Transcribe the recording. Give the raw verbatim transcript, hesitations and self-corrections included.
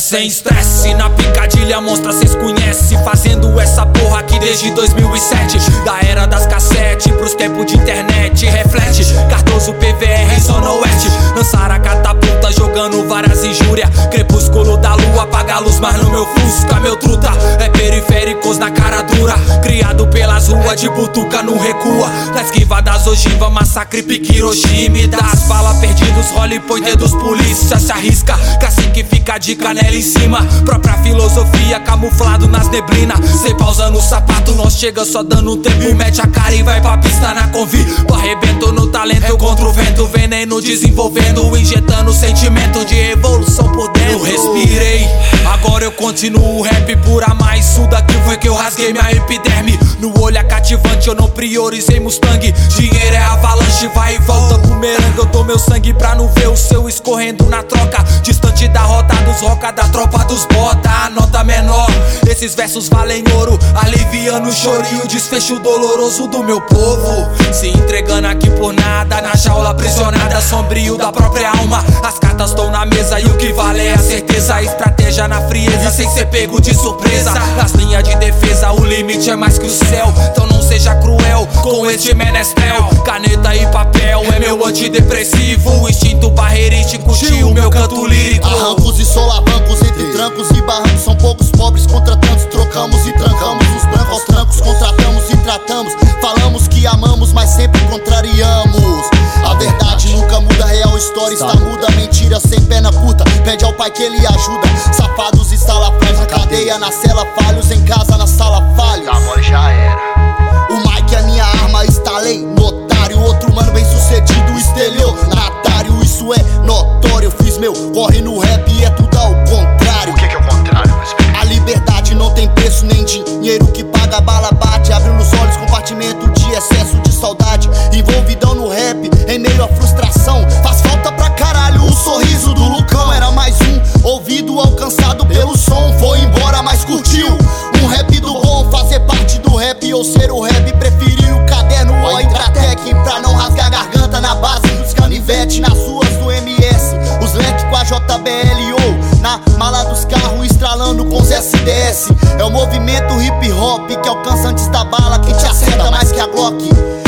sem estresse, na picadilha monstra cês conhece. Fazendo essa porra aqui desde dois mil e sete. Da era das cassete pros tempos de internet. Reflete, Cardoso P V R, Zona Oeste. Lançaram a catapulta jogando várias injúrias. Crepúsculo da lua apaga a luz, mas no meu Fusca, meu truta é periféricos na cara dura. Criado pelas ruas de butuca não recua. Na esquiva das ogivas, massacre, pique Hiroshima. Das balas perdidos, rola e põe dedos, polícia se arrisca. Cacique fica de canela em cima. Própria filosofia camuflado nas neblinas. Cê pausa no sapato, nós chega só dando tempo. Mete a cara e vai pra pista na convi. Tô arrebento no talento contra o vento. Veneno desenvolvendo, injetando sentimento de revolução por dentro. Eu respirei, agora eu continuo o rap por amar. Isso daqui foi que eu rasguei minha epiderme. No olho é cativante, eu não priorizei Mustang. Dinheiro é avalanche, vai e volta pro merengue. Eu dou meu sangue pra não ver o seu escorrendo na troca. Distante da rota dos roca, da tropa dos bota. A nota menor, esses versos valem ouro. Aliviando o chorinho, desfecho doloroso do meu povo. Se entregando aqui por nada, na jaula aprisionada, sombrio da própria alma. As cartas estão na mesa e o que vale é a certeza. Estratégia na frieza, sem ser pego de surpresa. Nas linhas de defesa, o limite é mais que o céu. Então não seja cruel com este menestrel. Caneta e papel é meu antidepressivo. O instinto barreirístico, o meu canto lírico. Arrancos e solavancos entre trancos e barrancos. São poucos pobres contra tantos. Trocamos e trancamos os brancos aos trancos. Contratamos e tratamos. Falamos que amamos, mas sempre contrariamos. A verdade nunca muda, real história está muda. Mentira sem pena curta, pede ao pai que ele ajuda. Safados e salafrários na cadeia, na cela falhos. Em casa, na sala falhos. Amor, já era. O mic é minha arma, estalei, notário. Outro mano bem sucedido, estelionatário. Isso é notório, fiz meu corre no rap e é tudo ao contrário. O que que é o contrário? A liberdade não tem preço, nem dinheiro que paga, bala bate. Abriu nos olhos, compartimento de excesso de saudade. Envolvidão no rap, em meio à frustração. Faz falta pra caralho o sorriso do Lucão. Era mais um ouvido alcançado pelo som. Foi embora, mas curtiu um rap do bom. Fazer parte do rap ou ser o rap. Preferir o caderno ou a Intratec pra não rasgar a garganta na base dos canivete. Nas ruas do M S, os leques com a J B L ou na mala dos carros estralando com os S D S. É o movimento hip hop que alcança antes da bala, que te acerta mais que a Glock.